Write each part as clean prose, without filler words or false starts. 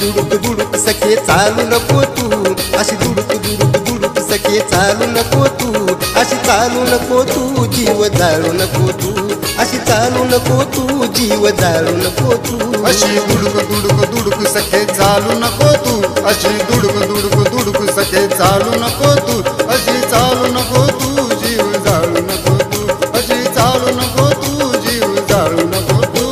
दुडुक दुडुक सखे चालू नको तू, अशी दुडुक दुडुक दुडुक सखे चालू नको तू, अशी चालू नको तू, जीव जाळू नको तू, अशी चालू नको तू, जीव जाळू नको तू. अशी दुडुक दुडुक दुडुक सखे चालू नको तू, अशी दुडुक दुडुक दुडुक सखे चालू नको तू, अशी चालू नको तू, जीव जाळू नको तू, अशी चालू नको तू, जीव जाळू नको तू.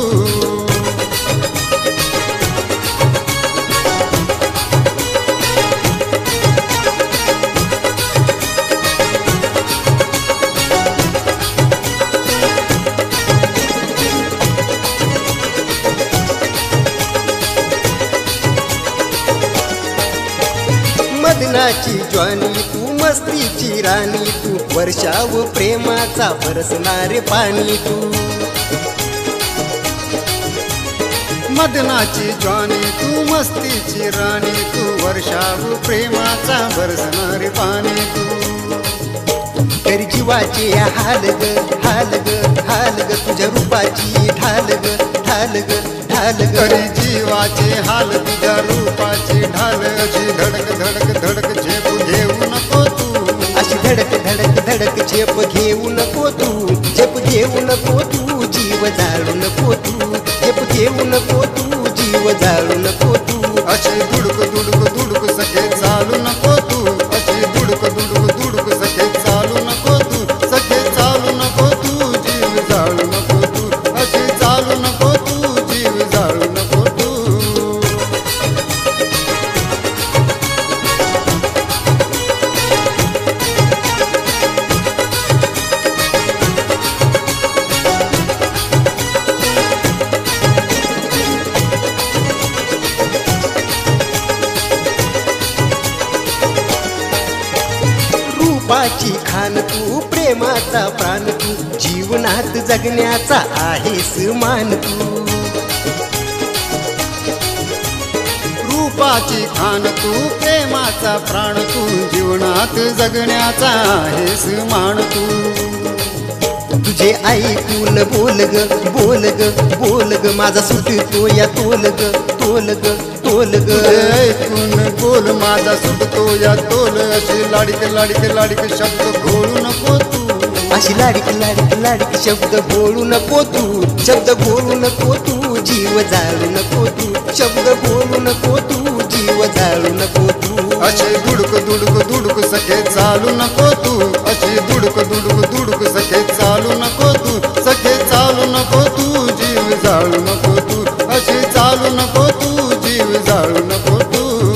मदनाची ज्वानी तू, मस्तीची राणी तू, वर्षाव प्रेमाचा बरसणारे पाणी तू. मदनाची ज्वानी तू, मस्तीची राणी तू, वर्षाव प्रेमाचा बरसणारे पाणी तू. तरी जीवाचे हाल ग हाल ग हाल ग, तुझ्या रूपाची ढाल ग ढाल ग ढाल ग. तरी जीवाचे हाल तुझ्या रूपाची ढाल, अशी धडक धडक धडक झेप घेऊ नको तू, अशी धडक धडक धडक झेप घेऊ नको तू, झेप घेऊ नको तू, जीव जाळू नको तू, झेप घेऊ नको तू, जीव जाळू नको तू. अशी दुडक दुडक दुडक सखे चालू नको तू, अशी दुडक दुडक दुडक सखे चालू नको तू, सखे चालू नको तू, जीव जाळू नको तू, अशी चालू नको तू, जीव जाळू नको तू. रूपाची खान तू, प्रेमाचा प्राण तू, जीवनात जगण्याचा आहेस मान तू. रूपाची खान तू, प्रेमाचा प्राण तू, जीवनात जगण्याचा आहेस मान तू. तुझे ऐकून बोल ग बोल ग बोल ग, माझा सुटतो या तोल ग तोल ग तोल ग. ऐकून बोल माझा सुटतो या तोल, अशी लाडीक लाडीक लाडीक शब्द घोळू नको तू, अशी लाडीक लाडीक लाडीक शब्द बोलू नको तू, शब्द बोलू नको तू, जीव जाळू नको तू, शब्द बोलू नको तू, जीव जाळू नको तू. अशी दुडक दुडक दुडक सखे चालू नको तू, अशी दुडक दुडक दुडक सखे चालू नको तू, सखे चालू नको तू, जीव जाळू नको तू, अशी चालू नको तू, जीव जाळू नको तू.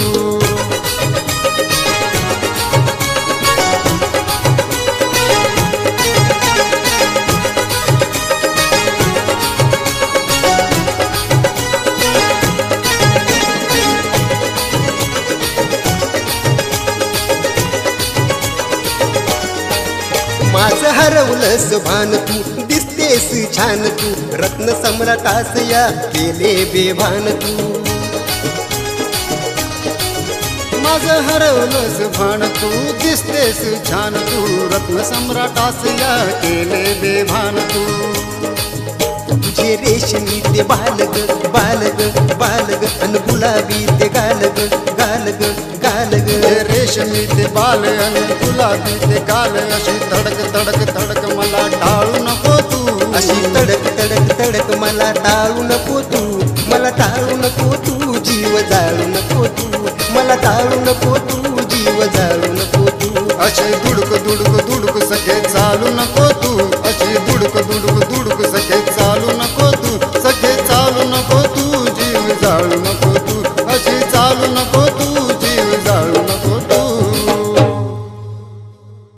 माझं हरवलंस भान तू, दिसतेस छान तू, रत्न सम्राटास या केले बेभान तू. माझं हरवलंस भान तू, दिसतेस छान तू, रत्न सम्राटास या केले बेभान तू. तुझे रेशमी ते बालग बालग बालग, अन गुलाबी ते गालग गालग गालग. रेशमी ते बाल आणि गुलाबी ते गाल, अशी तडक तडक तडक मला टाळू नको तू, अशी तडक तडक तडक मला टाळू नको तू, मला टाळू नको तू, जीव जाळू नको तू, मला टाळू नको तू, जीव जाळू नको तू. अशी दुडक दुडक दुडक सखे चालू नको तू, अशी दुडक दुडक दुडक सखे चालू